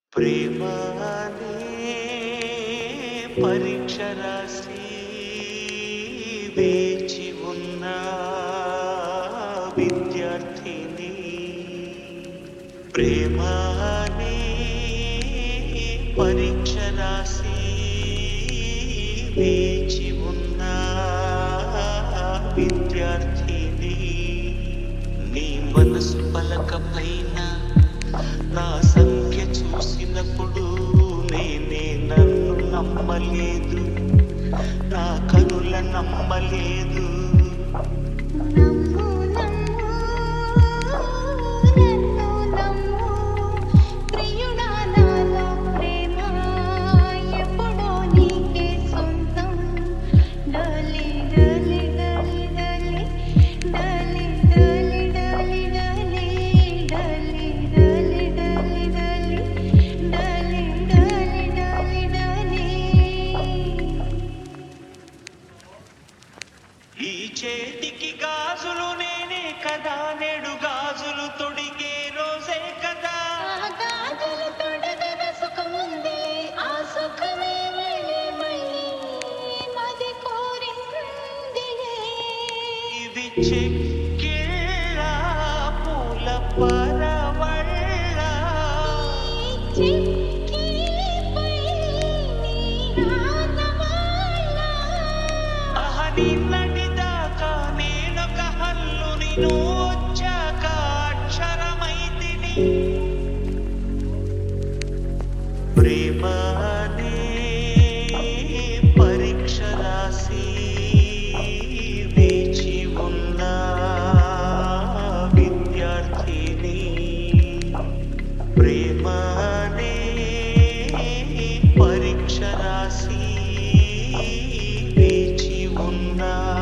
ప్రేమనే పరీక్ష రాసి వేచి ఉన్న విద్యార్థిని ప్రేమనే పరీక్ష రాసి వేచి ఉన్న విద్యార్థిని నీ మనసు పలక పైన నా సంఖ్య చూసినప్పుడు నేనే నన్ను నమ్మలేదు, నా కనుల నమ్మలేదు. నమ్ము నమ్ము నన్ను నమ్ము ప్రియుడా, నాలో ప్రేమ ఎప్పుడో నీకే సొంతం. డలి డలి డలి డలి డలి డలి డలి డలి డలి డలి డలి డలి డలి డలి డలి డలి. ఈ చేతికి గాజులు నేనే కదా, నేడు గాజులు తొడిగే రోజే కదా. ఆ గాజులు తొడగన సుఖముందే, ఆ సుఖమే మళ్ళీ మళ్ళీ మది కోరిందిలే. ఇవి చెక్కిళ్ళ పూల పరవళ్ళ, ఈ చిక్కిపై నీ ఆనవాళ్ళ. నిన్నటి దాకా నేనొక హల్లుని, నువ్వు వచ్చాక అక్షరమైతిని. ప్రేమనే పరీక్ష రాసి వేచి ఉన్న విద్యార్థిని ప్రేమనే పరీక్ష రాసి వేచి ఉన్న